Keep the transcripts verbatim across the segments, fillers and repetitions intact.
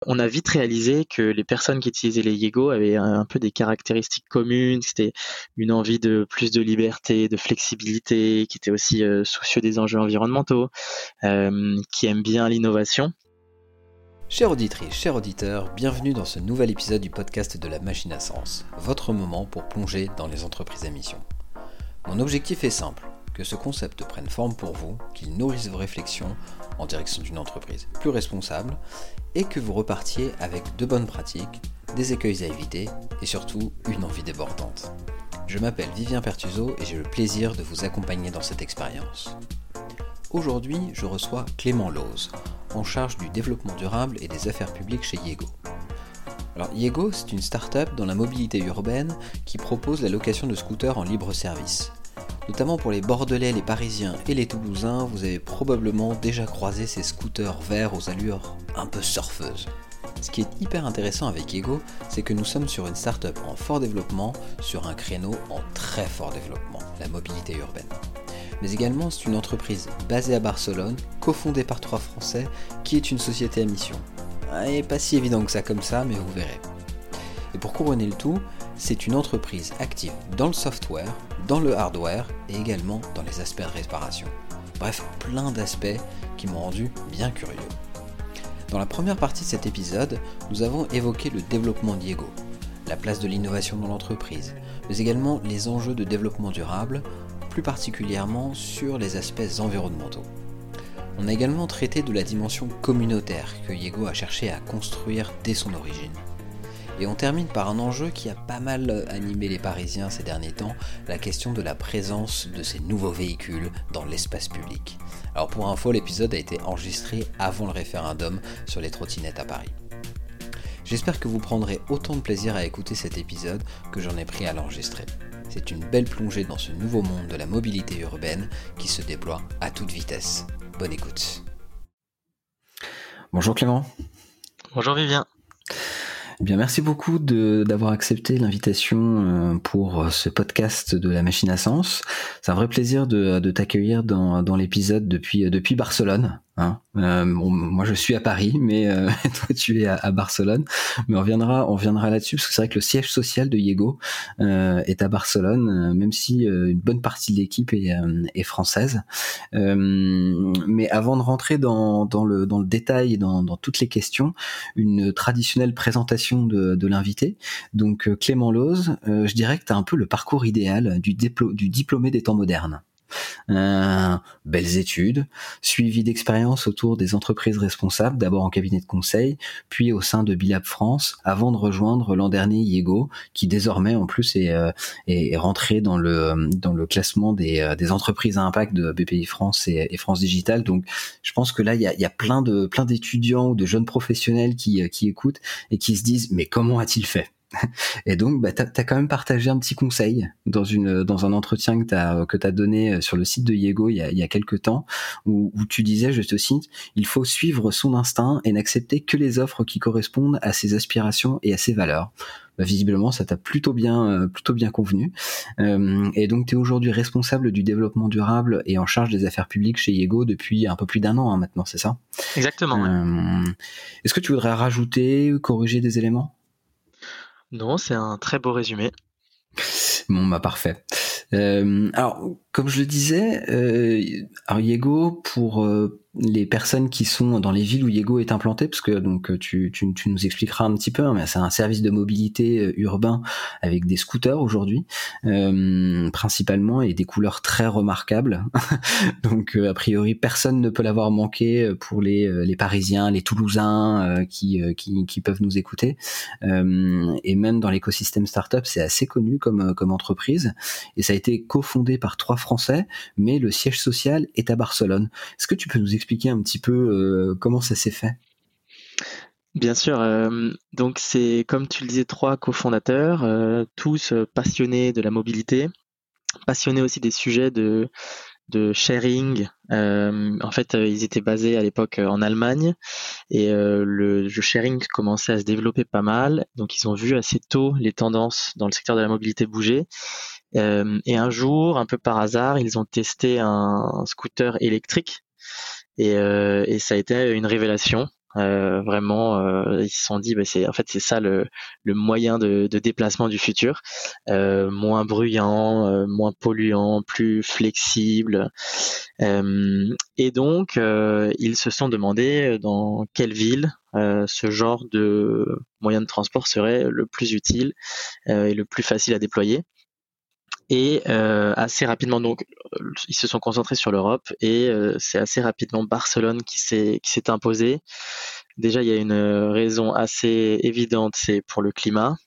on a vite réalisé que les personnes qui utilisaient les Yego avaient un, un peu des caractéristiques communes. C'était une envie de plus de liberté, de flexibilité, qui étaient aussi euh, soucieux des enjeux environnementaux, euh, qui aiment bien l'innovation. Chère auditrice, chers auditeurs, bienvenue dans ce nouvel épisode du podcast de la Machine à Sens, votre moment pour plonger dans les entreprises à mission. Mon objectif est simple, que ce concept prenne forme pour vous, qu'il nourrisse vos réflexions en direction d'une entreprise plus responsable et que vous repartiez avec de bonnes pratiques, des écueils à éviter et surtout une envie débordante. Je m'appelle Vivien Pertuso et j'ai le plaisir de vous accompagner dans cette expérience. Aujourd'hui, je reçois Clément Loz, en charge du développement durable et des affaires publiques chez Yego. Alors Yego, c'est une start-up dans la mobilité urbaine qui propose la location de scooters en libre service. Notamment pour les Bordelais, les Parisiens et les Toulousains, vous avez probablement déjà croisé ces scooters verts aux allures un peu surfeuses. Ce qui est hyper intéressant avec Yego, c'est que nous sommes sur une start-up en fort développement, sur un créneau en très fort développement, la mobilité urbaine. Mais également, c'est une entreprise basée à Barcelone, cofondée par trois Français, qui est une société à mission. Et pas si évident que ça comme ça, mais vous verrez. Et pour couronner le tout, c'est une entreprise active dans le software, dans le hardware et également dans les aspects de réparation. Bref, plein d'aspects qui m'ont rendu bien curieux. Dans la première partie de cet épisode, nous avons évoqué le développement d'Yego, la place de l'innovation dans l'entreprise, mais également les enjeux de développement durable, plus particulièrement sur les aspects environnementaux. On a également traité de la dimension communautaire que Yego a cherché à construire dès son origine. Et on termine par un enjeu qui a pas mal animé les Parisiens ces derniers temps, la question de la présence de ces nouveaux véhicules dans l'espace public. Alors pour info, l'épisode a été enregistré avant le référendum sur les trottinettes à Paris. J'espère que vous prendrez autant de plaisir à écouter cet épisode que j'en ai pris à l'enregistrer. C'est une belle plongée dans ce nouveau monde de la mobilité urbaine qui se déploie à toute vitesse. Bonne écoute. Bonjour Clément. Bonjour Vivien. Eh bien, merci beaucoup de, d'avoir accepté l'invitation pour ce podcast de la Machine à Sens. C'est un vrai plaisir de, de t'accueillir dans, dans l'épisode depuis, depuis Barcelone. Hein. Euh, bon, moi je suis à Paris, mais euh, toi tu es à, à Barcelone. Mais on reviendra, on reviendra là-dessus parce que c'est vrai que le siège social de Yego euh, est à Barcelone, euh, même si euh, une bonne partie de l'équipe est, euh, est française. Euh, mais avant de rentrer dans, dans le dans le détail et dans, dans toutes les questions, une traditionnelle présentation de, de l'invité. Donc euh, Clément Loz, euh, je dirais que tu as un peu le parcours idéal du, déplo- du diplômé des temps modernes. Euh, belles études, suivi d'expériences autour des entreprises responsables, d'abord en cabinet de conseil, puis au sein de Bilab France, avant de rejoindre l'an dernier Yego, qui désormais en plus est, euh, est rentré dans le dans le classement des, euh, des entreprises à impact de B P I France et, et France Digital. Donc, je pense que là il y a, il y a plein de plein d'étudiants ou de jeunes professionnels qui qui écoutent et qui se disent mais comment a-t-il fait? Et donc, bah, t'as, t'as quand même partagé un petit conseil dans une dans un entretien que t'as que t'as donné sur le site de Yego il y a il y a quelques temps, où, où tu disais, je te cite, il faut suivre son instinct et n'accepter que les offres qui correspondent à ses aspirations et à ses valeurs. Bah, visiblement, ça t'a plutôt bien euh, plutôt bien convenu. Euh, et donc, t'es aujourd'hui responsable du développement durable et en charge des affaires publiques chez Yego depuis un peu plus d'un an hein, maintenant, c'est ça? Exactement. Euh, ouais. Est-ce que tu voudrais rajouter, corriger des éléments? Non, c'est un très beau résumé. Bon, bah parfait. Euh, alors, comme je le disais, euh, alors Yego, pour euh, les personnes qui sont dans les villes où Yego est implanté, parce que donc tu, tu, tu nous expliqueras un petit peu, hein, mais c'est un service de mobilité euh, urbain avec des scooters aujourd'hui, euh, principalement, et des couleurs très remarquables. Donc, euh, a priori, personne ne peut l'avoir manqué pour les, euh, les Parisiens, les Toulousains euh, qui, euh, qui, qui peuvent nous écouter. Euh, et même dans l'écosystème startup, c'est assez connu comme, comme entreprise. Et ça a été cofondé par trois Français, mais le siège social est à Barcelone. Est-ce que tu peux nous expliquer un petit peu euh, comment ça s'est fait ? Bien sûr, euh, donc c'est comme tu le disais, trois cofondateurs, euh, tous euh, passionnés de la mobilité, passionnés aussi des sujets de, de sharing. Euh, en fait, euh, ils étaient basés à l'époque euh, en Allemagne et euh, le, le sharing commençait à se développer pas mal. Donc ils ont vu assez tôt les tendances dans le secteur de la mobilité bouger. Euh, et un jour, un peu par hasard, ils ont testé un, un scooter électrique et, euh, et ça a été une révélation. Euh, vraiment, euh, ils se sont dit, bah, c'est en fait c'est ça le, le moyen de, de déplacement du futur, euh, moins bruyant, euh, moins polluant, plus flexible. Euh, et donc, euh, ils se sont demandé dans quelle ville euh, ce genre de moyen de transport serait le plus utile euh, et le plus facile à déployer. Et euh, assez rapidement, donc, ils se sont concentrés sur l'Europe et euh, c'est assez rapidement Barcelone qui s'est qui s'est imposé. Déjà, il y a une raison assez évidente, c'est pour le climat.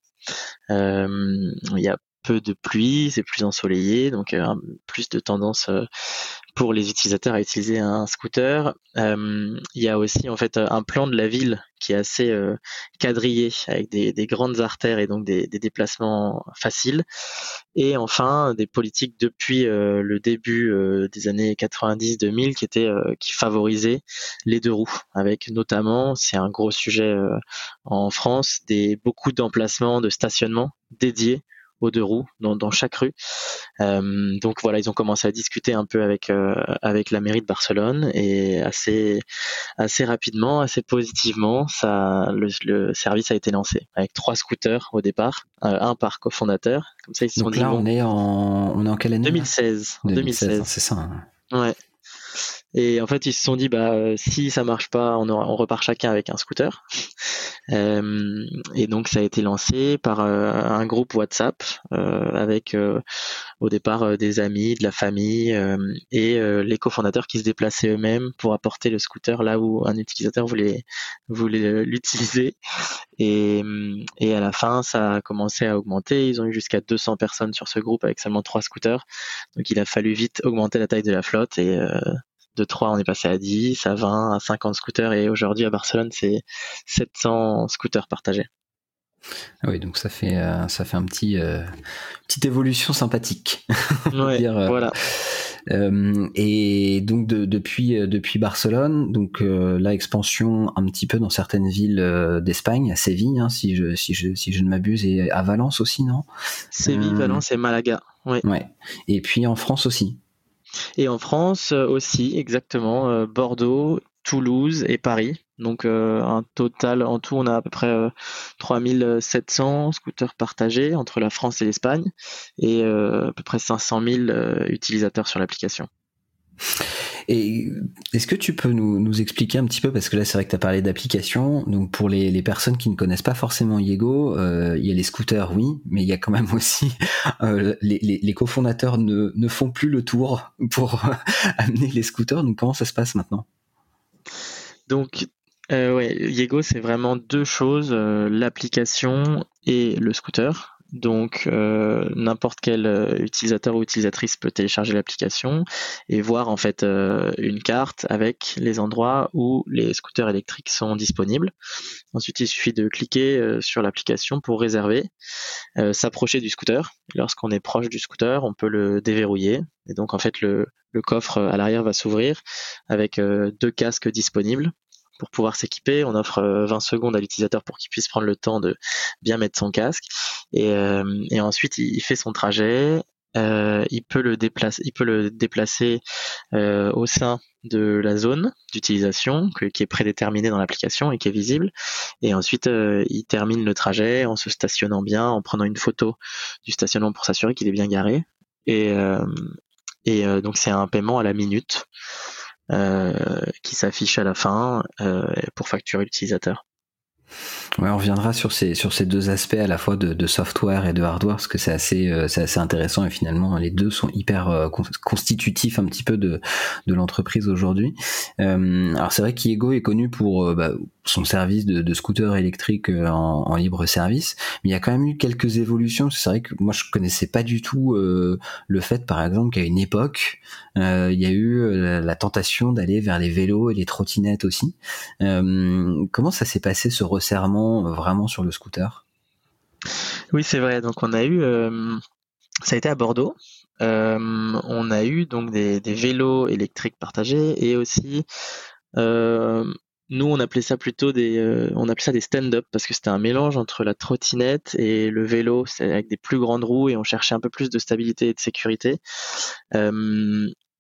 Euh, il y a peu de pluie, c'est plus ensoleillé, donc euh, plus de tendance euh, pour les utilisateurs à utiliser un scooter. Euh, il y a aussi en fait un plan de la ville qui est assez euh, quadrillé avec des, des grandes artères et donc des, des déplacements faciles. Et enfin des politiques depuis euh, le début euh, des années quatre-vingt-dix deux mille qui étaient euh, qui favorisaient les deux roues, avec notamment, c'est un gros sujet euh, en France, des beaucoup d'emplacements de stationnement dédiés aux deux roues dans, dans chaque rue. Euh, donc voilà, ils ont commencé à discuter un peu avec euh, avec la mairie de Barcelone et assez assez rapidement, assez positivement, ça le, le service a été lancé avec trois scooters au départ, euh, un par cofondateur. Comme ça, ils se Donc sont là, dit bon, on est en, on est en quelle année deux là mille seize, deux mille seize, deux mille seize. hein, c'est ça. Hein. Ouais. Et en fait, ils se sont dit, bah, euh, si ça marche pas, on, aura, on repart chacun avec un scooter. Euh, et donc, ça a été lancé par euh, un groupe WhatsApp euh, avec euh, au départ euh, des amis, de la famille euh, et euh, les cofondateurs qui se déplaçaient eux-mêmes pour apporter le scooter là où un utilisateur voulait voulait l'utiliser. Et, et à la fin, ça a commencé à augmenter. Ils ont eu jusqu'à deux cents personnes sur ce groupe avec seulement trois scooters. Donc, il a fallu vite augmenter la taille de la flotte et euh, de trois, on est passé à dix, à vingt, à cinquante scooters et aujourd'hui à Barcelone, c'est sept cents scooters partagés. Ah oui, donc ça fait euh, ça fait un petit euh, petite évolution sympathique. Ouais, dire, euh, voilà. Euh, et donc de, depuis depuis Barcelone, donc euh, là expansion un petit peu dans certaines villes euh, d'Espagne, à Séville, hein, si je si je si je ne m'abuse, et à Valence aussi, non? Séville, Euh, Valence et Malaga. Ouais. Ouais. Et puis en France aussi. Et en France euh, aussi, exactement, euh, Bordeaux, Toulouse et Paris. Donc euh, un total, en tout, on a à peu près euh, trois mille sept cents scooters partagés entre la France et l'Espagne et euh, à peu près cinq cent mille euh, utilisateurs sur l'application. Et est-ce que tu peux nous, nous expliquer un petit peu, parce que là c'est vrai que tu as parlé d'application, donc pour les, les personnes qui ne connaissent pas forcément Yego, euh, il y a les scooters, oui, mais il y a quand même aussi euh, les, les, les cofondateurs ne, ne font plus le tour pour amener les scooters, donc comment ça se passe maintenant? Donc euh, ouais, Yego c'est vraiment deux choses, euh, l'application et le scooter. Donc euh, n'importe quel euh, utilisateur ou utilisatrice peut télécharger l'application et voir en fait euh, une carte avec les endroits où les scooters électriques sont disponibles. Ensuite, il suffit de cliquer euh, sur l'application pour réserver, euh, s'approcher du scooter. Lorsqu'on est proche du scooter, on peut le déverrouiller et donc en fait le, le coffre à l'arrière va s'ouvrir avec euh, deux casques disponibles. Pour pouvoir s'équiper, on offre vingt secondes à l'utilisateur pour qu'il puisse prendre le temps de bien mettre son casque. Et, euh, et ensuite, il fait son trajet. Euh, il peut le déplacer, il peut le déplacer euh, au sein de la zone d'utilisation que, qui est prédéterminée dans l'application et qui est visible. Et ensuite, euh, il termine le trajet en se stationnant bien, en prenant une photo du stationnement pour s'assurer qu'il est bien garé. Et, euh, et euh, donc, c'est un paiement à la minute. Euh, qui s'affiche à la fin euh, pour facturer l'utilisateur. Ouais, on reviendra sur ces sur ces deux aspects à la fois de, de software et de hardware, parce que c'est assez euh, c'est assez intéressant et finalement les deux sont hyper euh, constitutifs un petit peu de de l'entreprise aujourd'hui. Euh, alors c'est vrai qu'Yego est connu pour euh, bah, son service de, de scooter électrique en, en libre service, mais il y a quand même eu quelques évolutions. C'est vrai que moi je connaissais pas du tout euh, le fait, par exemple, qu'à une époque euh, il y a eu la, la tentation d'aller vers les vélos et les trottinettes aussi. Euh, comment ça s'est passé ce resserrement vraiment sur le scooter? Oui, c'est vrai. Donc on a eu, euh, ça a été à Bordeaux. Euh, on a eu donc des, des vélos électriques partagés et aussi, euh, nous on appelait ça plutôt des, euh, on appelait ça des stand-up parce que c'était un mélange entre la trottinette et le vélo, c'est avec des plus grandes roues et on cherchait un peu plus de stabilité et de sécurité. Euh,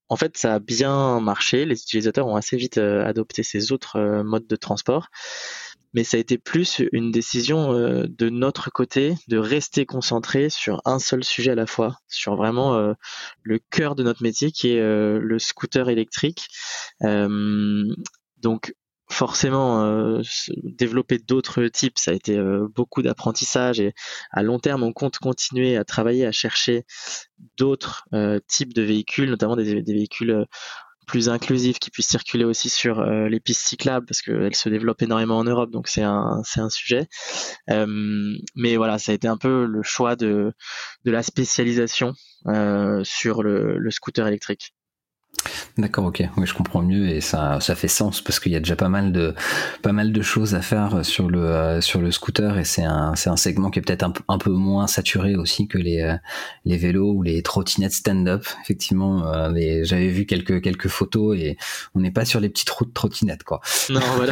en fait, ça a bien marché. Les utilisateurs ont assez vite euh, adopté ces autres euh, modes de transport. Mais ça a été plus une décision euh, de notre côté de rester concentré sur un seul sujet à la fois, sur vraiment euh, le cœur de notre métier qui est euh, le scooter électrique. Euh, donc forcément, euh, développer d'autres types, ça a été euh, beaucoup d'apprentissage et à long terme, on compte continuer à travailler, à chercher d'autres euh, types de véhicules, notamment des, des véhicules euh, plus inclusifs qui puissent circuler aussi sur euh, les pistes cyclables parce qu'elles se développent énormément en Europe, donc c'est un c'est un sujet. Euh, mais voilà, ça a été un peu le choix de de la spécialisation euh, sur le, le scooter électrique. D'accord, ok, oui, je comprends mieux et ça, ça fait sens parce qu'il y a déjà pas mal de, pas mal de choses à faire sur le, euh, sur le scooter et c'est un, c'est un segment qui est peut-être un, un peu moins saturé aussi que les, euh, les vélos ou les trottinettes stand-up. Effectivement, euh, les, j'avais vu quelques, quelques photos et on n'est pas sur les petites routes trottinettes, quoi. Non, voilà.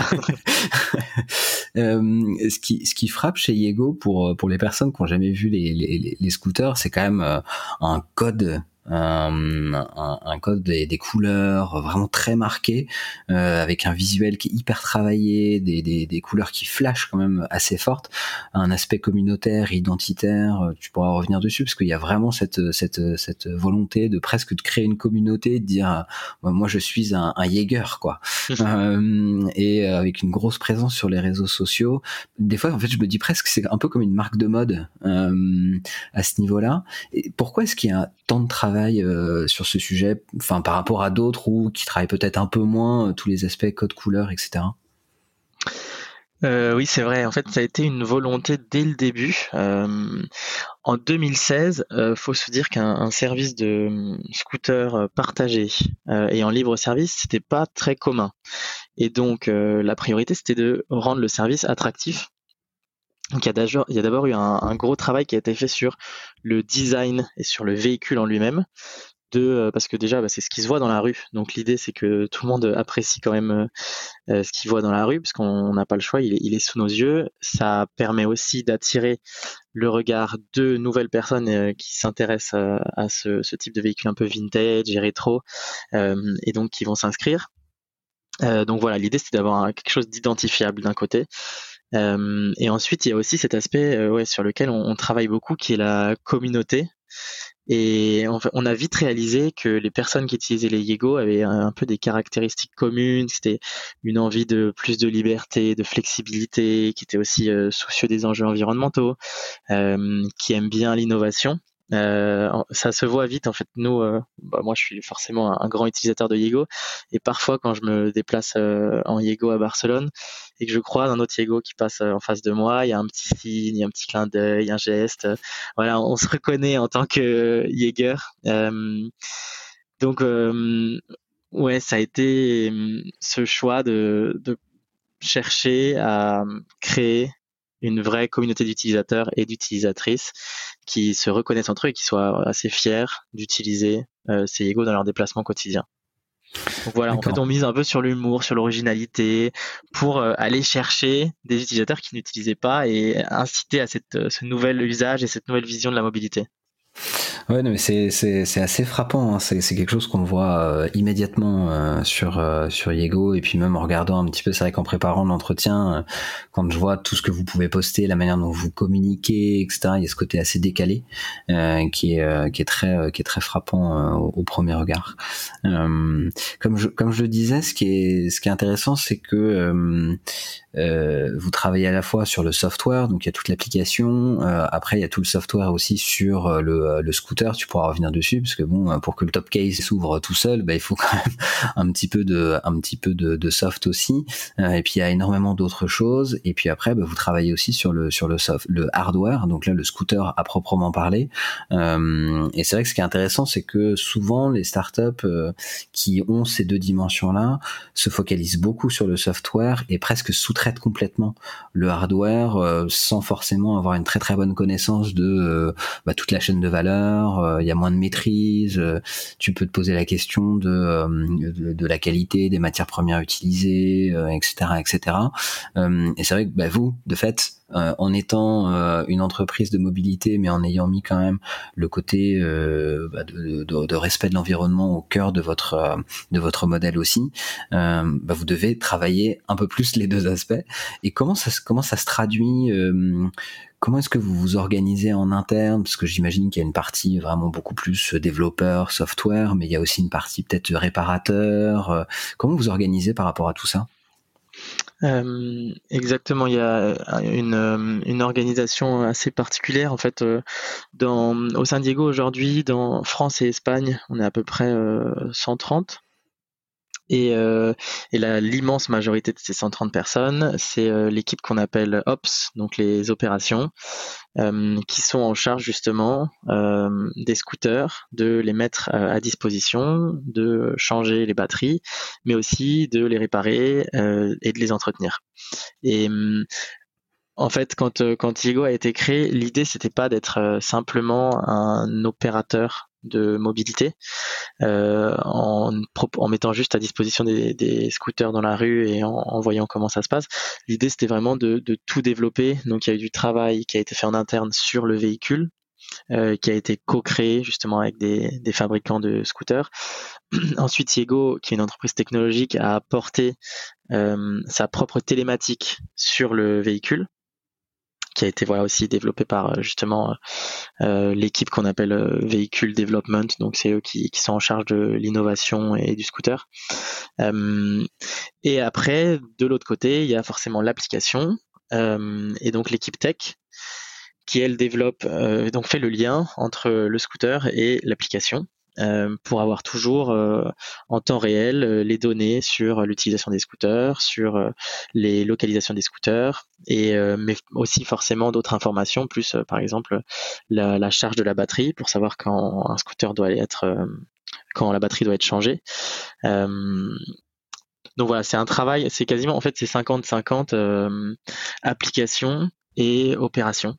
euh, ce qui, ce qui frappe chez Yego pour, pour les personnes qui n'ont jamais vu les, les, les scooters, c'est quand même euh, un code. Un, un, un code des, des couleurs vraiment très marqué, euh, avec un visuel qui est hyper travaillé, des, des, des couleurs qui flashent quand même assez fortes, un aspect communautaire, identitaire, tu pourras revenir dessus parce qu'il y a vraiment cette, cette, cette volonté de presque de créer une communauté, de dire moi je suis un, un Jaeger quoi, euh, et avec une grosse présence sur les réseaux sociaux. Des fois en fait je me dis presque que c'est un peu comme une marque de mode euh, à ce niveau-là. Et pourquoi est-ce qu'il y a tant de travail Euh, sur ce sujet, enfin par rapport à d'autres ou qui travaillent peut-être un peu moins euh, tous les aspects code couleur, et cetera. Euh, oui, c'est vrai. En fait, ça a été une volonté dès le début. Euh, en deux mille seize, euh, faut se dire qu'un un service de scooter partagé euh, et en libre service, c'était pas très commun. Et donc, euh, la priorité, c'était de rendre le service attractif. Donc, il y a d'abord, il y a d'abord eu un, un gros travail qui a été fait sur le design et sur le véhicule en lui-même. De, euh, parce que déjà, bah, c'est ce qui se voit dans la rue. Donc, l'idée, c'est que tout le monde apprécie quand même euh, ce qu'il voit dans la rue, parce qu'on n'a pas le choix, il est, il est sous nos yeux. Ça permet aussi d'attirer le regard de nouvelles personnes euh, qui s'intéressent à, à ce, ce type de véhicule un peu vintage et rétro, euh, et donc qui vont s'inscrire. Euh, donc voilà, l'idée, c'est d'avoir un, quelque chose d'identifiable d'un côté. Euh, et ensuite, il y a aussi cet aspect euh, ouais, sur lequel on, on travaille beaucoup, qui est la communauté. Et on, on a vite réalisé que les personnes qui utilisaient les Yego avaient un, un peu des caractéristiques communes. C'était une envie de plus de liberté, de flexibilité, qui était aussi euh, soucieux des enjeux environnementaux, euh, qui aiment bien l'innovation. Euh, ça se voit vite en fait. Nous, euh, bah, moi je suis forcément un, un grand utilisateur de Yego et parfois quand je me déplace euh, en Yego à Barcelone et que je croise un autre Yego qui passe euh, en face de moi, il y a un petit signe, il y a un petit clin d'œil, un geste. Euh, voilà, on se reconnaît en tant que Jaeger. Euh, donc euh, ouais, ça a été euh, ce choix de, de chercher à créer une vraie communauté d'utilisateurs et d'utilisatrices qui se reconnaissent entre eux et qui soient assez fiers d'utiliser euh, ces Yego dans leur déplacement quotidien. Donc voilà, D'accord. En fait, on mise un peu sur l'humour, sur l'originalité, pour euh, aller chercher des utilisateurs qui n'utilisaient pas et inciter à cette, ce nouvel usage et cette nouvelle vision de la mobilité. Ouais, non, mais c'est c'est c'est assez frappant. Hein. C'est c'est quelque chose qu'on voit euh, immédiatement euh, sur euh, sur Yego et puis même en regardant un petit peu. C'est vrai qu'en préparant l'entretien, euh, quand je vois tout ce que vous pouvez poster, la manière dont vous communiquez, et cetera. Il y a ce côté assez décalé euh, qui est euh, qui est très euh, qui est très frappant euh, au, au premier regard. Euh, comme je comme je le disais, ce qui est ce qui est intéressant, c'est que euh, Euh, vous travaillez à la fois sur le software, donc il y a toute l'application, euh, après il y a tout le software aussi sur le, le scooter, tu pourras revenir dessus, parce que bon, pour que le top case s'ouvre tout seul, bah, il faut quand même un petit peu de, un petit peu de, de soft aussi, euh, et puis il y a énormément d'autres choses, et puis après bah, vous travaillez aussi sur le, sur le soft, le hardware, donc là le scooter à proprement parler, euh, et c'est vrai que ce qui est intéressant, c'est que souvent les startups euh, qui ont ces deux dimensions-là se focalisent beaucoup sur le software et presque sous-traitent complètement le hardware euh, sans forcément avoir une très très bonne connaissance de euh, bah, toute la chaîne de valeur, euh, il y a moins de maîtrise, euh, tu peux te poser la question de, euh, de, de la qualité des matières premières utilisées, euh, et cetera, et cetera. Euh, et c'est vrai que bah, vous, de fait, euh, en étant euh, une entreprise de mobilité, mais en ayant mis quand même le côté euh, bah, de, de, de respect de l'environnement au cœur de votre euh, de votre modèle aussi, euh, bah, vous devez travailler un peu plus les deux aspects. Et comment ça comment ça se traduit euh, Comment est-ce que vous vous organisez en interne? Parce que j'imagine qu'il y a une partie vraiment beaucoup plus développeur, software, mais il y a aussi une partie peut-être réparateur. Euh, comment vous organisez par rapport à tout ça? Euh, exactement, il y a une, euh, une organisation assez particulière en fait euh, dans, au San Diego aujourd'hui, dans France et Espagne, on est à peu près euh, cent trente. Et, euh, et la, l'immense majorité de ces cent trente personnes, c'est euh, l'équipe qu'on appelle Ops, donc les opérations, euh, qui sont en charge justement euh, des scooters, de les mettre euh, à disposition, de changer les batteries, mais aussi de les réparer euh, et de les entretenir. Et en fait, quand, quand Yego a été créé, l'idée c'était pas d'être euh, simplement un opérateur de mobilité euh, en, en mettant juste à disposition des, des scooters dans la rue et en, en voyant comment ça se passe. L'idée c'était vraiment de, de tout développer. Donc il y a eu du travail qui a été fait en interne sur le véhicule, euh, qui a été co-créé justement avec des, des fabricants de scooters. Ensuite, Yego, qui est une entreprise technologique, a apporté euh, sa propre télématique sur le véhicule, qui a été voilà aussi développé par justement euh, l'équipe qu'on appelle euh, Vehicle Development, donc c'est eux qui, qui sont en charge de l'innovation et du scooter. Euh, et après, de l'autre côté, il y a forcément l'application euh, et donc l'équipe tech qui elle développe, euh, donc fait le lien entre le scooter et l'application. Euh, pour avoir toujours euh, en temps réel euh, les données sur l'utilisation des scooters, sur euh, les localisations des scooters, et euh, mais aussi forcément d'autres informations, plus euh, par exemple la, la charge de la batterie pour savoir quand un scooter doit être, euh, quand la batterie doit être changée. Euh, donc voilà, c'est un travail, c'est quasiment en fait c'est cinquante cinquante euh, applications et opérations.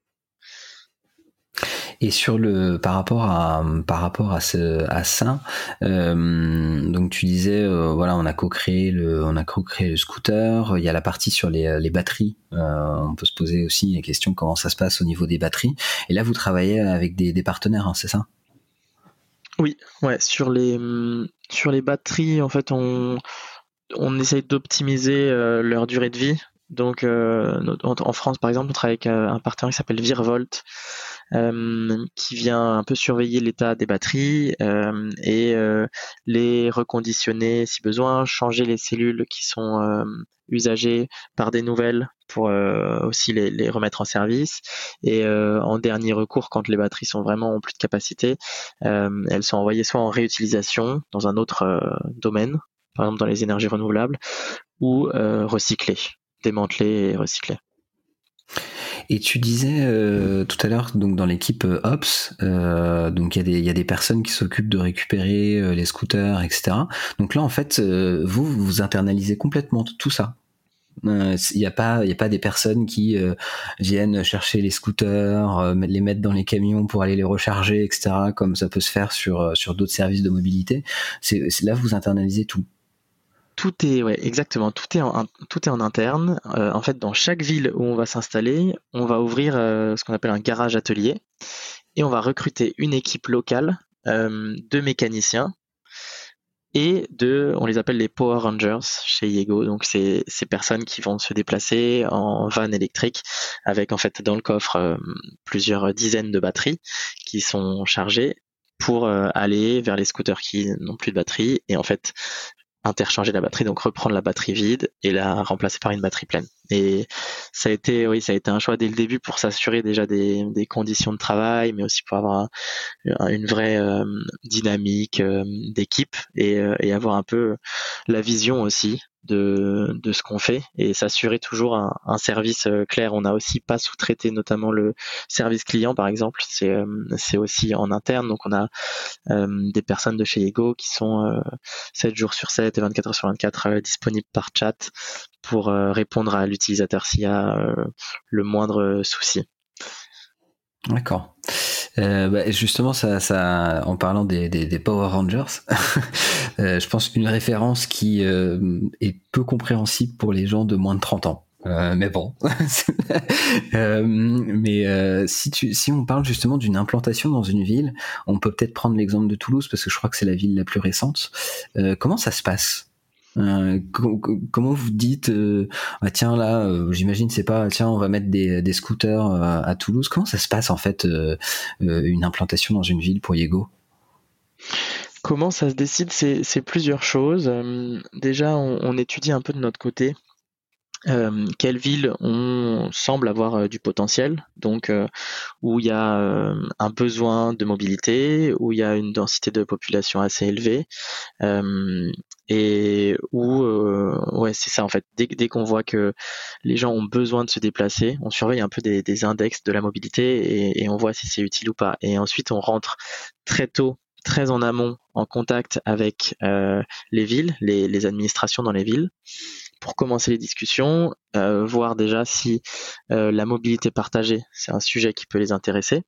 Et sur le par rapport à par rapport à ce à ça, euh, donc tu disais euh, voilà on a co-créé le on a co-créé le scooter. Il y a la partie sur les les batteries. Euh, on peut se poser aussi la question comment ça se passe au niveau des batteries. Et là vous travaillez avec des des partenaires, hein, c'est ça? Oui, ouais sur les sur les batteries en fait on on essaye d'optimiser euh, leur durée de vie. Donc euh, en France par exemple on travaille avec un partenaire qui s'appelle Virvolt. Euh, qui vient un peu surveiller l'état des batteries euh, et euh, les reconditionner si besoin, changer les cellules qui sont euh, usagées par des nouvelles pour euh, aussi les, les remettre en service. Et euh, en dernier recours, quand les batteries sont vraiment en plus de capacité, euh, elles sont envoyées soit en réutilisation dans un autre euh, domaine, par exemple dans les énergies renouvelables, ou euh, recyclées, démantelées et recyclées. Et tu disais euh, tout à l'heure, donc dans l'équipe euh, Ops, euh, donc il y a des il y a des personnes qui s'occupent de récupérer euh, les scooters, et cetera. Donc là, en fait, euh, vous vous internalisez complètement tout ça. Il euh, y a pas il y a pas des personnes qui euh, viennent chercher les scooters, euh, les mettre dans les camions pour aller les recharger, et cetera. Comme ça peut se faire sur sur d'autres services de mobilité. C'est, c'est là vous internalisez tout. Tout est, ouais, exactement. Tout est en, tout est en interne. Euh, en fait, dans chaque ville où on va s'installer, on va ouvrir euh, ce qu'on appelle un garage atelier et on va recruter une équipe locale euh, de mécaniciens et de, on les appelle les Power Rangers chez Yego. Donc, c'est ces personnes qui vont se déplacer en van électrique avec, en fait, dans le coffre, euh, plusieurs dizaines de batteries qui sont chargées pour euh, aller vers les scooters qui n'ont plus de batterie et, en fait, interchanger la batterie, donc reprendre la batterie vide et la remplacer par une batterie pleine. Et ça a été, oui, ça a été un choix dès le début pour s'assurer déjà des, des conditions de travail, mais aussi pour avoir un, une vraie euh, dynamique euh, d'équipe et, euh, et avoir un peu la vision aussi de, de ce qu'on fait et s'assurer toujours un, un service euh, clair. On n'a aussi pas sous-traité notamment le service client, par exemple. C'est, euh, c'est aussi en interne, donc on a euh, des personnes de chez Yego qui sont euh, sept jours sur sept et vingt-quatre heures sur vingt-quatre euh, disponibles par chat pour euh, répondre à l'utilisateur s'il y a euh, le moindre souci. D'accord. Euh, bah, justement, ça, ça, en parlant des, des, des Power Rangers, euh, je pense qu'une référence qui euh, est peu compréhensible pour les gens de moins de trente ans. Euh, mais bon, euh, mais euh, si tu, si on parle justement d'une implantation dans une ville, on peut peut-être prendre l'exemple de Toulouse parce que je crois que c'est la ville la plus récente. Euh, comment ça se passe? Euh, co- co- comment vous dites euh, ah tiens là euh, j'imagine c'est pas tiens on va mettre des, des scooters euh, à Toulouse. Comment ça se passe en fait euh, euh, une implantation dans une ville pour Yego? Comment ça se décide? C'est, c'est plusieurs choses. Euh, déjà, on, on étudie un peu de notre côté euh, quelles villes on semble avoir euh, du potentiel, donc euh, où il y a euh, un besoin de mobilité, où il y a une densité de population assez élevée, euh, et où euh, ouais c'est ça en fait. Dès, dès qu'on voit que les gens ont besoin de se déplacer, on surveille un peu des, des index de la mobilité et, et on voit si c'est utile ou pas. Et ensuite on rentre très tôt, très en amont, en contact avec euh, les villes, les, les administrations dans les villes, pour commencer les discussions, euh, voir déjà si euh, la mobilité partagée, c'est un sujet qui peut les intéresser.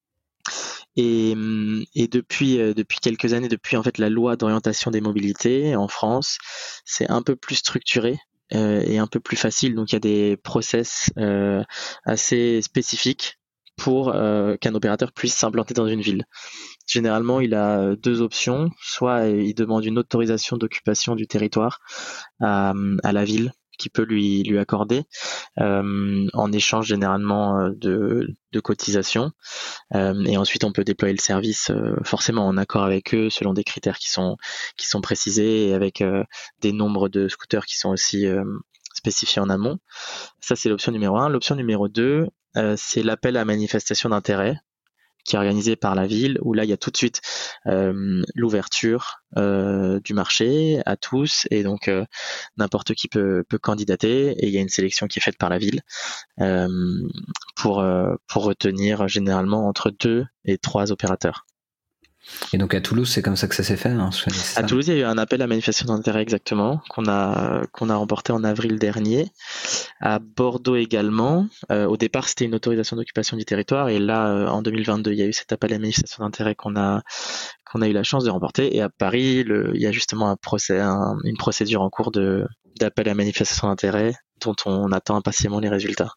Et, et depuis, euh, depuis quelques années, depuis en fait la loi d'orientation des mobilités en France, c'est un peu plus structuré euh, et un peu plus facile. Donc il y a des process euh, assez spécifiques pour euh, qu'un opérateur puisse s'implanter dans une ville. Généralement, il a deux options. Soit il demande une autorisation d'occupation du territoire à, à la ville qui peut lui, lui accorder euh, en échange généralement de, de cotisations. Euh, et ensuite, on peut déployer le service euh, forcément en accord avec eux selon des critères qui sont, qui sont précisés et avec euh, des nombres de scooters qui sont aussi euh, spécifiés en amont. Ça, c'est l'option numéro un. L'option numéro deux, euh, c'est l'appel à manifestation d'intérêt qui est organisé par la ville, où là il y a tout de suite euh, l'ouverture euh, du marché à tous, et donc euh, n'importe qui peut, peut candidater, et il y a une sélection qui est faite par la ville euh, pour, euh, pour retenir généralement entre deux et trois opérateurs. Et donc à Toulouse, c'est comme ça que ça s'est fait, hein, c'est ça? À Toulouse, il y a eu un appel à manifestation d'intérêt exactement qu'on a qu'on a remporté en avril dernier. À Bordeaux également. Euh, au départ, c'était une autorisation d'occupation du territoire, et là, euh, en deux mille vingt-deux, il y a eu cet appel à manifestation d'intérêt qu'on a qu'on a eu la chance de remporter. Et à Paris, le, il y a justement un procès, un, une procédure en cours de d'appel à manifestation d'intérêt dont on attend impatiemment les résultats.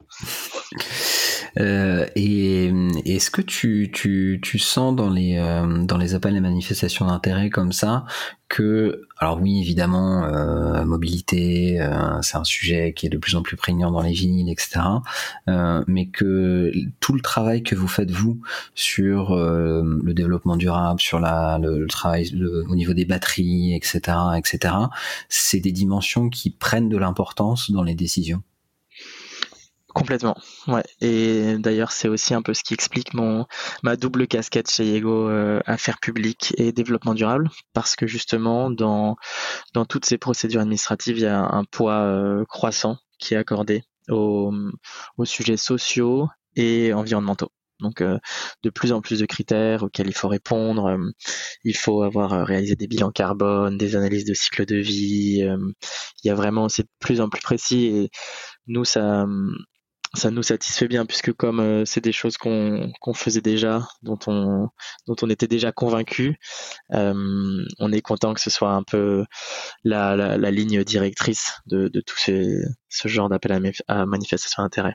Euh, et est-ce que tu, tu, tu sens dans les, euh, dans les appels à manifestation d'intérêt comme ça que, alors oui, évidemment, euh, mobilité, euh, c'est un sujet qui est de plus en plus prégnant dans les villes, et cetera. Euh, mais que tout le travail que vous faites, vous, sur euh, le développement durable, sur la, le, le travail le, au niveau des batteries, et cetera, et cetera, c'est des dimensions qui prennent de l'importance dans les décisions. Complètement, ouais. Et d'ailleurs, c'est aussi un peu ce qui explique mon ma double casquette chez Yego, euh, affaires publiques et développement durable, parce que justement, dans dans toutes ces procédures administratives, il y a un poids euh, croissant qui est accordé aux aux sujets sociaux et environnementaux. Donc, euh, de plus en plus de critères auxquels il faut répondre. Euh, il faut avoir euh, réalisé des bilans carbone, des analyses de cycle de vie. Euh, il y a vraiment, c'est de plus en plus précis, et nous, ça ça nous satisfait bien, puisque comme euh, c'est des choses qu'on qu'on faisait déjà, dont on dont on était déjà convaincu, euh, on est content que ce soit un peu la, la, la ligne directrice de, de tout ces, ce genre d'appel à, à manifestation d'intérêt.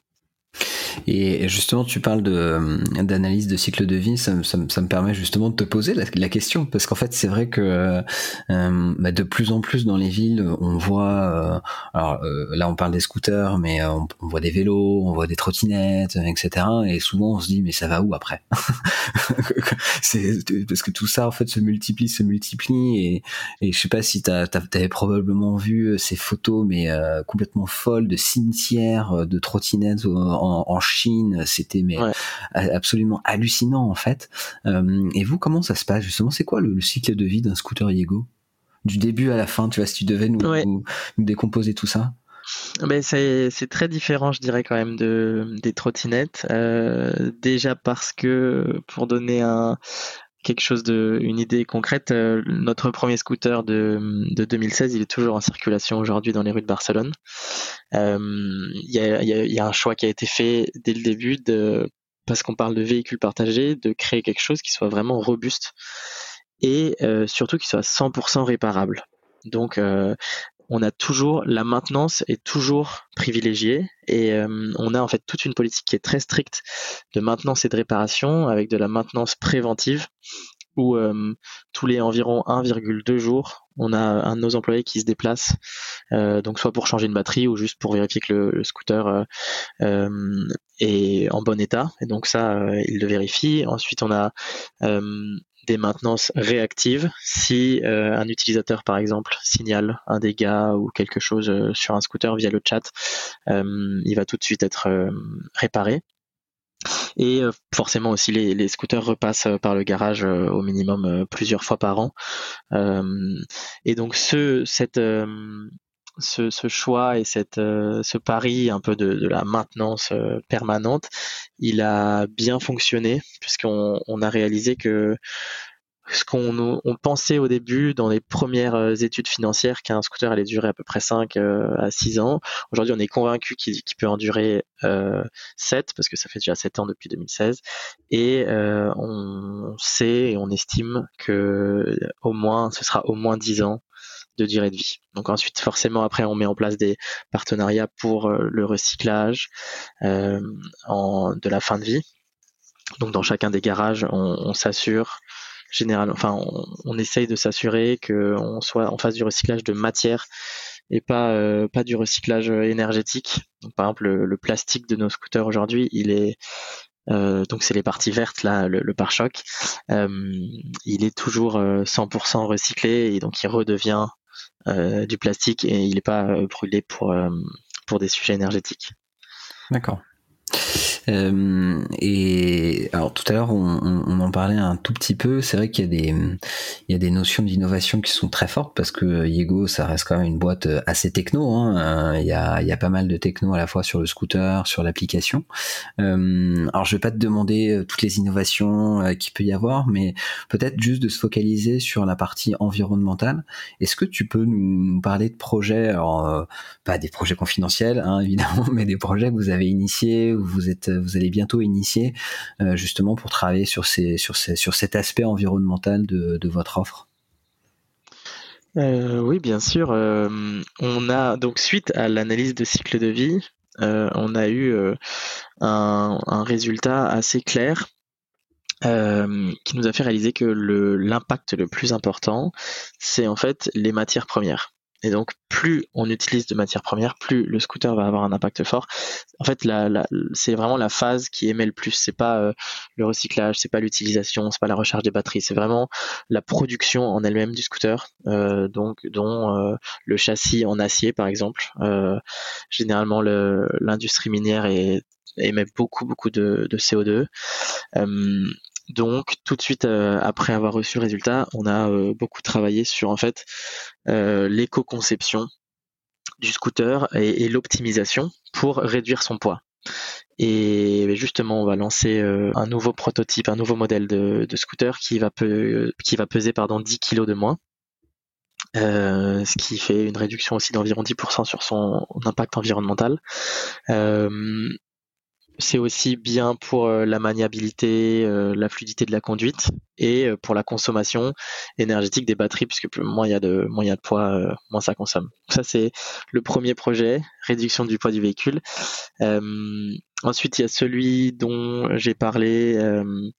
Et justement, tu parles de d'analyse de cycle de vie, ça, ça, ça me permet justement de te poser la, la question, parce qu'en fait, c'est vrai que euh, bah de plus en plus dans les villes, on voit, euh, alors euh, là, on parle des scooters, mais on, on voit des vélos, on voit des trottinettes, et cetera. Et souvent, on se dit, mais ça va où après? C'est parce que tout ça, en fait, se multiplie, se multiplie, et, et je sais pas si t'as, t'as, t'avais probablement vu ces photos, mais euh, complètement folles de cimetières de trottinettes en, en Chine, c'était mais ouais. absolument hallucinant en fait. Euh, et vous, comment ça se passe justement? C'est quoi le, le cycle de vie d'un scooter Yego, du début à la fin? Tu vois, si tu devais nous, ouais. nous, nous décomposer tout ça. Ben c'est, c'est très différent, je dirais, quand même, de, des trottinettes. Euh, déjà parce que, pour donner un, quelque chose de, une idée concrète, euh, notre premier scooter de, de deux mille seize, il est toujours en circulation aujourd'hui dans les rues de Barcelone. Il euh, y, a, y, a, y a un choix qui a été fait dès le début de parce qu'on parle de véhicules partagés, de créer quelque chose qui soit vraiment robuste et euh, surtout qui soit cent pour cent réparable. Donc euh, on a toujours, la maintenance est toujours privilégiée et euh, on a en fait toute une politique qui est très stricte de maintenance et de réparation avec de la maintenance préventive où euh, tous les environ un virgule deux jours, on a un de nos employés qui se déplace, euh, donc soit pour changer une batterie ou juste pour vérifier que le, le scooter euh, euh, est en bon état. Et donc ça, euh, il le vérifie. Ensuite, on a euh, des maintenances réactives. Si euh, un utilisateur, par exemple, signale un dégât ou quelque chose euh, sur un scooter via le chat, euh, il va tout de suite être euh, réparé. Et euh, forcément aussi les, les scooters repassent par le garage euh, au minimum euh, plusieurs fois par an. Euh, et donc ce, cette, euh, ce, ce choix et cette, euh, ce pari un peu de, de la maintenance euh, permanente, il a bien fonctionné puisqu'on on a réalisé que ce qu'on on pensait au début dans les premières études financières qu'un scooter allait durer à peu près cinq euh, à six ans. Aujourd'hui, on est convaincu qu'il, qu'il peut en durer euh, sept parce que ça fait déjà sept ans depuis deux mille seize et euh, on sait et on estime que au moins ce sera au moins dix ans de durée de vie. Donc ensuite, forcément, après, on met en place des partenariats pour euh, le recyclage euh, en, de la fin de vie. Donc dans chacun des garages, on, on s'assure général, enfin, on, on essaye de s'assurer qu'on soit, on fasse du recyclage de matière et pas euh, pas du recyclage énergétique. Donc, par exemple, le, le plastique de nos scooters aujourd'hui, il est euh, donc c'est les parties vertes là, le, le pare-choc, euh, il est toujours euh, cent pour cent recyclé et donc il redevient euh, du plastique et il n'est pas euh, brûlé pour euh, pour des sujets énergétiques. D'accord. Euh, et alors tout à l'heure on, on, on en parlait un tout petit peu. C'est vrai qu'il y a des il y a des notions d'innovation qui sont très fortes parce que Yego ça reste quand même une boîte assez techno. Hein. Il y a il y a pas mal de techno à la fois sur le scooter, sur l'application. Euh, alors je vais pas te demander toutes les innovations euh, qu'il peut y avoir, mais peut-être juste de se focaliser sur la partie environnementale. Est-ce que tu peux nous, nous parler de projets, alors euh, pas des projets confidentiels hein, évidemment, mais des projets que vous avez initiés, où vous êtes vous allez bientôt initier euh, justement pour travailler sur ces sur ces sur cet aspect environnemental de, de votre offre? Euh, oui, bien sûr. Euh, on a donc suite à l'analyse de cycle de vie, euh, on a eu euh, un, un résultat assez clair euh, qui nous a fait réaliser que le l'impact le plus important, c'est en fait les matières premières. Et donc, plus on utilise de matières premières, plus le scooter va avoir un impact fort. En fait, la, la, c'est vraiment la phase qui émet le plus. C'est pas euh, le recyclage, c'est pas l'utilisation, c'est pas la recharge des batteries. C'est vraiment la production en elle-même du scooter. Euh, donc, dont euh, le châssis en acier, par exemple. Euh, généralement, le, l'industrie minière est, émet beaucoup, beaucoup de, de C O deux. Euh, Donc tout de suite euh, après avoir reçu le résultat, on a euh, beaucoup travaillé sur en fait euh, l'éco-conception du scooter et, et l'optimisation pour réduire son poids. Et justement, on va lancer euh, un nouveau prototype, un nouveau modèle de, de scooter qui va, pe- qui va peser pardon, dix kilos de moins. Euh, ce qui fait une réduction aussi d'environ dix pour cent sur son impact environnemental. Euh, C'est aussi bien pour euh, la maniabilité, euh, la fluidité de la conduite et euh, pour la consommation énergétique des batteries, puisque plus, moins il y a de moins il y a de poids, euh, moins ça consomme. Donc ça c'est le premier projet, réduction du poids du véhicule. Euh, ensuite il y a celui dont j'ai parlé euh,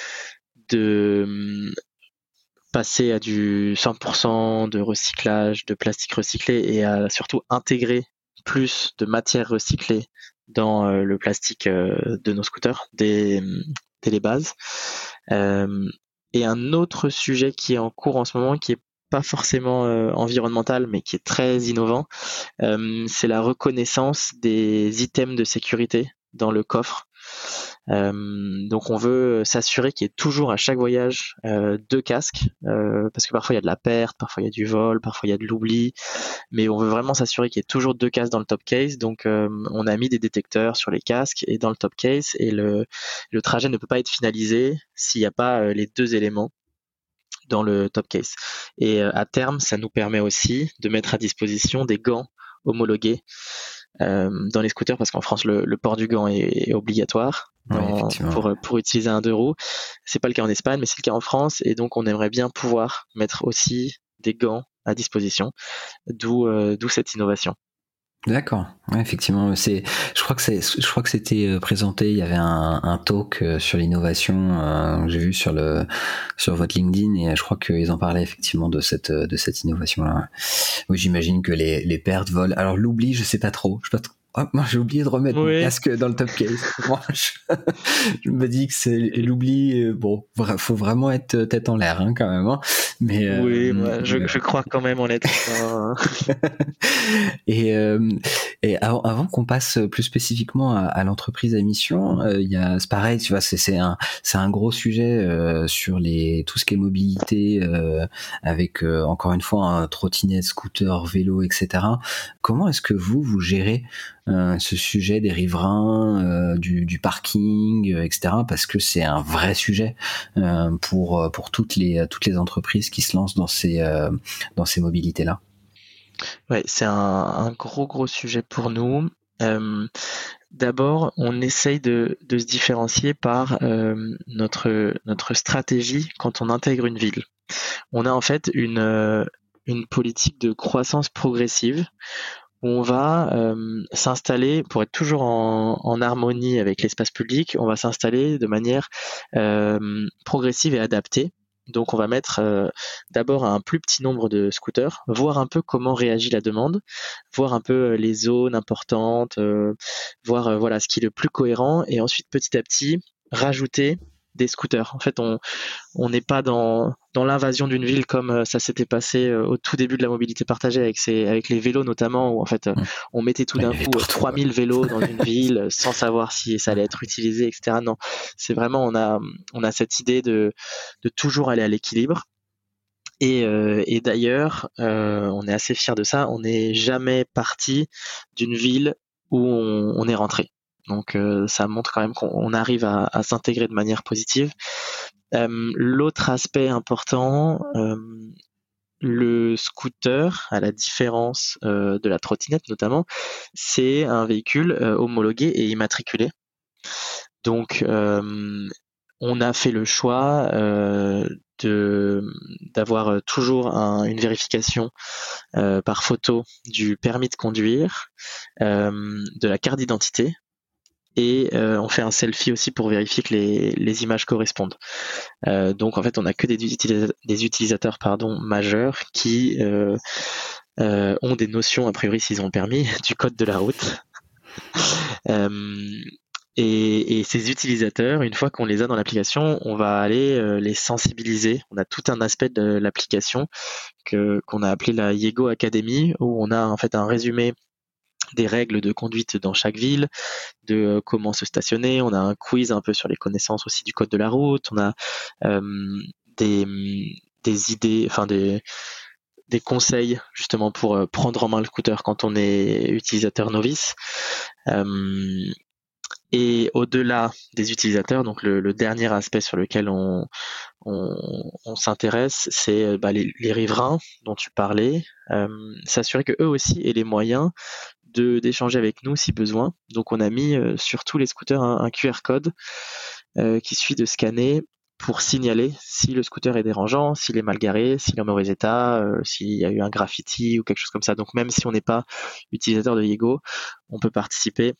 de euh, passer à du cent pour cent de recyclage, de plastique recyclé et à surtout intégrer plus de matières recyclées dans euh, le plastique euh, de nos scooters dès, dès les bases. Euh, et un autre sujet qui est en cours en ce moment, qui est pas forcément euh, environnemental, mais qui est très innovant, euh, c'est la reconnaissance des items de sécurité dans le coffre. Euh, donc on veut s'assurer qu'il y ait toujours à chaque voyage euh, deux casques, euh, parce que parfois il y a de la perte, parfois il y a du vol, parfois il y a de l'oubli, mais on veut vraiment s'assurer qu'il y ait toujours deux casques dans le top case. Donc euh, on a mis des détecteurs sur les casques et dans le top case, et le, le trajet ne peut pas être finalisé s'il n'y a pas euh, les deux éléments dans le top case. Et euh, à terme, ça nous permet aussi de mettre à disposition des gants homologués Euh, dans les scooters, parce qu'en France le, le port du gant est, est obligatoire, dans, oui, pour, pour utiliser un deux roues. C'est pas le cas en Espagne, mais c'est le cas en France, et donc on aimerait bien pouvoir mettre aussi des gants à disposition, d'où, euh, d'où cette innovation. D'accord, ouais, effectivement, c'est. Je crois que c'est. Je crois que c'était présenté. Il y avait un, un talk sur l'innovation euh, que j'ai vu sur le sur votre LinkedIn, et je crois qu'ils en parlaient effectivement de cette de cette innovation là. Oui, j'imagine que les les pertes volent. Alors l'oubli, je sais pas trop. Je sais pas trop. Oh, moi, j'ai oublié de remettre oui. mon casque dans le top case. Moi, je, je me dis que c'est l'oubli. Bon, faut vraiment être tête en l'air hein, quand même. Hein. Mais oui, euh, moi, je, mais... je crois quand même en l'être. et, euh, et avant, avant qu'on passe plus spécifiquement à, à l'entreprise à mission, il euh, y a c'est pareil, tu vois, c'est c'est un c'est un gros sujet euh, sur les tout ce qui est mobilité euh, avec euh, encore une fois un trottinette, scooter, vélo, et cetera. Comment est-ce que vous vous gérez Euh, ce sujet des riverains, euh, du, du parking, euh, et cetera. Parce que c'est un vrai sujet euh, pour pour toutes les toutes les entreprises qui se lancent dans ces euh, dans ces mobilités là. Ouais, c'est un, un gros gros sujet pour nous. Euh, D'abord, on essaye de, de se différencier par euh, notre notre stratégie quand on intègre une ville. On a en fait une euh, une politique de croissance progressive. On va euh, s'installer, pour être toujours en, en harmonie avec l'espace public, on va s'installer de manière euh, progressive et adaptée. Donc on va mettre euh, d'abord un plus petit nombre de scooters, voir un peu comment réagit la demande, voir un peu les zones importantes, euh, voir euh, voilà ce qui est le plus cohérent, et ensuite petit à petit rajouter des scooters. En fait, on on n'est pas dans dans l'invasion d'une ville comme ça s'était passé au tout début de la mobilité partagée avec ces avec les vélos notamment, où en fait on mettait tout d'un coup trois mille vélos dans une ville sans savoir si ça allait être utilisé, et cetera. Non, c'est vraiment on a on a cette idée de de toujours aller à l'équilibre. Et, euh, et d'ailleurs, euh, on est assez fiers de ça. On n'est jamais parti d'une ville où on, on est rentré. Donc euh, ça montre quand même qu'on arrive à, à s'intégrer de manière positive. Euh, l'autre aspect important, euh, le scooter, à la différence euh, de la trottinette notamment, c'est un véhicule euh, homologué et immatriculé. Donc euh, on a fait le choix euh, de d'avoir toujours un, une vérification euh, par photo du permis de conduire, euh, de la carte d'identité, et euh, on fait un selfie aussi pour vérifier que les, les images correspondent. Euh, donc en fait, on n'a que des, utilisa- des utilisateurs pardon, majeurs qui euh, euh, ont des notions, a priori s'ils ont le permis, du code de la route. euh, et, et ces utilisateurs, une fois qu'on les a dans l'application, on va aller euh, les sensibiliser. On a tout un aspect de l'application que, qu'on a appelé la Yego Academy, où on a en fait un résumé des règles de conduite dans chaque ville, de euh, comment se stationner. On a un quiz un peu sur les connaissances aussi du code de la route. On a euh, des, des idées, enfin des, des conseils justement pour euh, prendre en main le scooter quand on est utilisateur novice. Euh, et au-delà des utilisateurs, donc le, le dernier aspect sur lequel on, on, on s'intéresse, c'est bah, les, les riverains dont tu parlais, euh, s'assurer que eux aussi aient les moyens de d'échanger avec nous si besoin. Donc on a mis euh, sur tous les scooters un, un Q R code euh, qui suffit de scanner pour signaler si le scooter est dérangeant, s'il est mal garé, s'il est en mauvais état, euh, s'il y a eu un graffiti ou quelque chose comme ça. Donc même si on n'est pas utilisateur de Yego, on peut participer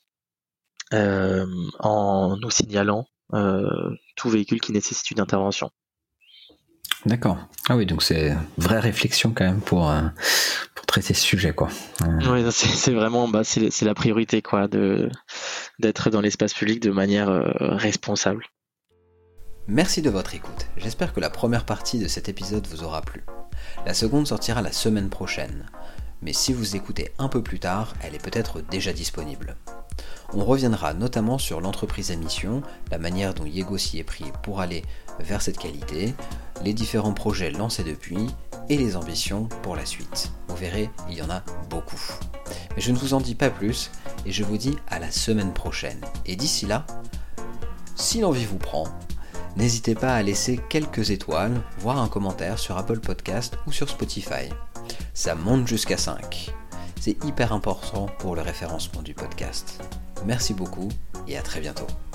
euh, en nous signalant euh, tout véhicule qui nécessite une intervention. D'accord. Ah oui, donc c'est vraie réflexion quand même pour euh, pour traiter ce sujet, quoi. Euh... Oui, c'est, c'est vraiment, bah, c'est, c'est la priorité, quoi, de d'être dans l'espace public de manière euh, responsable. Merci de votre écoute. J'espère que la première partie de cet épisode vous aura plu. La seconde sortira la semaine prochaine, mais si vous écoutez un peu plus tard, elle est peut-être déjà disponible. On reviendra notamment sur l'entreprise à mission, la manière dont Yego s'y est pris pour aller vers cette qualité, les différents projets lancés depuis et les ambitions pour la suite. Vous verrez, il y en a beaucoup. Mais je ne vous en dis pas plus et je vous dis à la semaine prochaine. Et d'ici là, si l'envie vous prend, n'hésitez pas à laisser quelques étoiles, voire un commentaire sur Apple Podcast ou sur Spotify. Ça monte jusqu'à cinq. C'est hyper important pour le référencement du podcast. Merci beaucoup et à très bientôt.